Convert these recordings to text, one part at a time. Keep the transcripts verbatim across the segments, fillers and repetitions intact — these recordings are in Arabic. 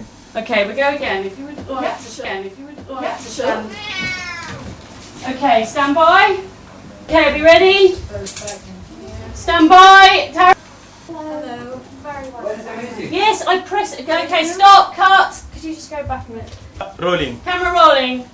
Okay, we go again. If you would like yeah, to again, if you would like yeah, to stand. Okay, stand by. Okay, be ready? Stand by. Tara. Hello. Very well. Yes, I press it. Okay, stop, cut. Could you just go back a minute? Rolling. Camera rolling.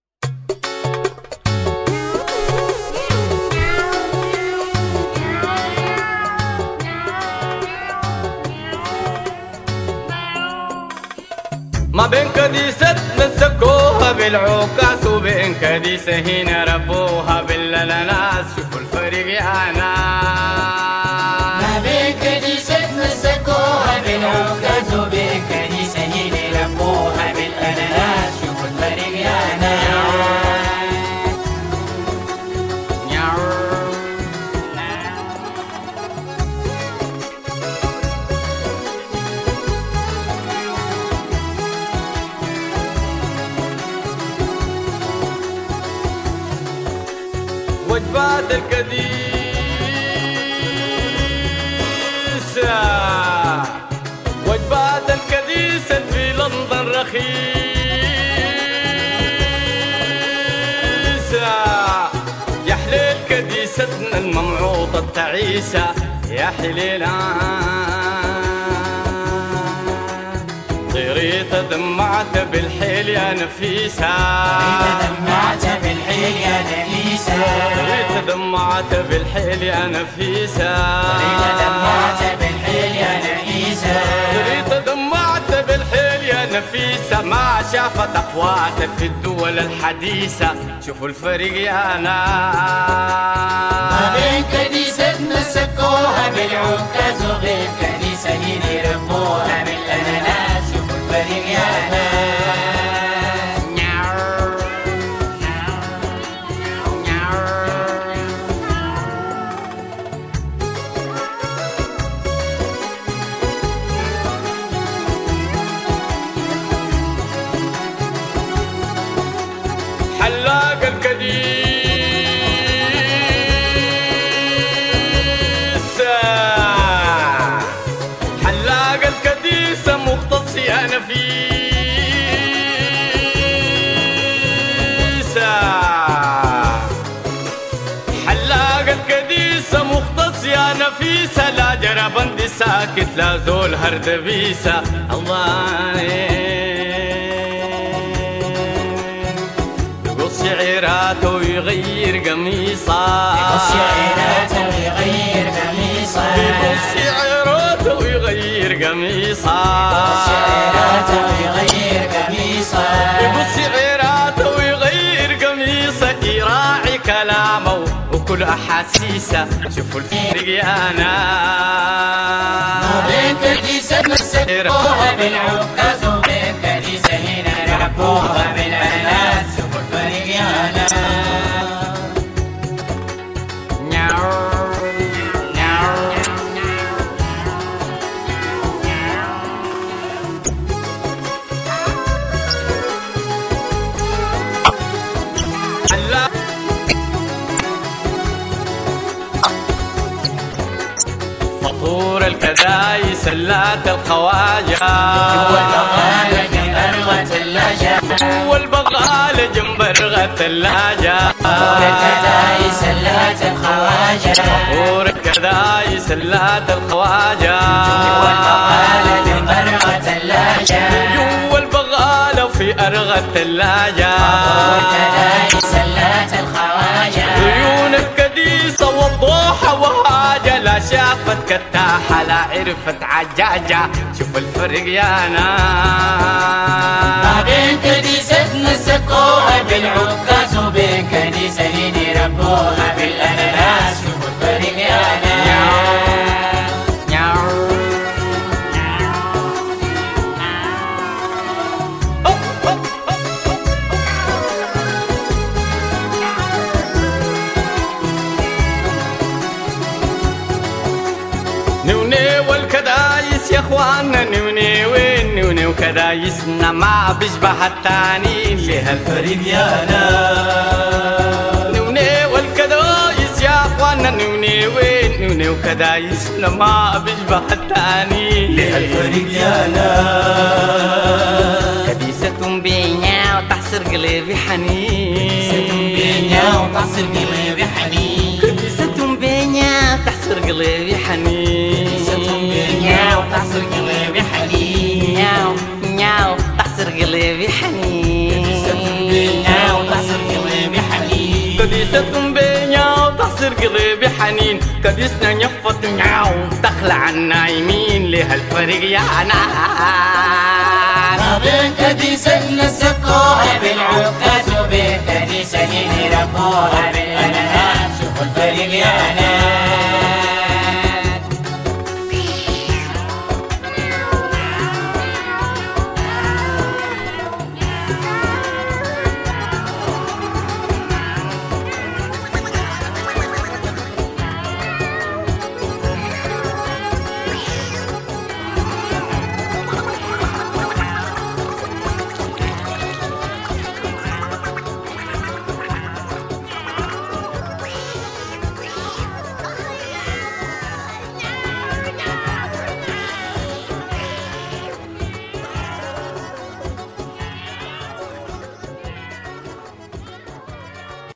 ما بين كديسة مسكوها بالعكاس وبين كديسة هنا ربوها بالأناناس. شوفوا الفرق يا ناس. ما بين كديسة مسكوها بالعكاس وبين كديسة هنا ربوها بالأناناس. شوفوا الفرق يا ناس. وجبات الكديسة وجبات الكديسة في لندن رخيصة. يا حليل كديستنا الممعوطة التعيسة يا حليلة. طيريت دمعت بالحيل يا نفيسة. دمعت بالحيل يا نفيسة. طيريت دمعت بالحيل يا نفيسة. دمعت بالحيل يا نفيسة. طيريت دمعت بالحيل يا نفيسة. ما شافت أخواتك في الدول الحديثة. شوفوا الفرق يا ناس. ما بين كنيسة مسكوها بالعكاز وبين كنيسة هنا ربوها بالأناناس. شوفوا الفرق يا ناس. حلاق الكديسة حلاق الكديسة مختص يا نفيسة. حلاق الكديسة مختص يا نفيسة. لا جربندي ساكت لا زول هردبيسة. الله شعيراته ويغير قميصه. يقص شعيراته ويغير قميصه. يقص شعيراته ويغير قميصه. يقص شعيراته ويغير قميصه. يقص شعيراته ويغير قميصه. يراعي كلامه وكل أحاسيسه. شوفوا الفرق يا ناس. ما بين كنيسة مسكوها بالعكاز وبين كنيسة هنا ربوها بالأناناس. فطور الكدايس سلات الخواجة. والبغالة جنب رغة الثلاجة. والبغالة جنب رغة الثلاجة. فطور الكدايس سلات الخواجة. فطور الكدايس سلات الخواجة. والبغالة جنب رغة الثلاجة. جوا البغالة وفي أرغى الثلاجة. فطور الكدايس سلات الخواجة. عيون الكديسة والضوحة وهاجة. لا شافت كتاحة لا عرفت عجاجة. شوف الفرق يا ناس. ما بين كنيسة مسكوها بالعكاز وبين كنيسة هنا ربوها بالأناناس. شوفوا الفرق يا ناس. نوني والكدايس يا اخوانا نوني وين نوني وكدايسنا ما بيشبه التاني. ليه الفرق يا ناس. نوني والكدايس يا اخوانا نوني وين نوني وكدايسنا ما بيشبه التاني. ليه الفرق يا ناس. قلبي حنين كنيستهم بينا وتحصر قلبي حنين كنيستهم بينا وتحصر قلبي حنين كنيستهم بينا وتحصر قلبي حنين نياو نياو تحصر قلبي حنين كنيستهم بينا وتحصر قلبي حنين كنيستهم بينا وتحصر قلبي حنين كنيسنا نفط نياو تخلع النايمين لهالفريق يا ناس ما بين كنيستنا سقوها بالعكاز وبين كنيسة ربوها بالأناناس شوفوا الفريق يا ناس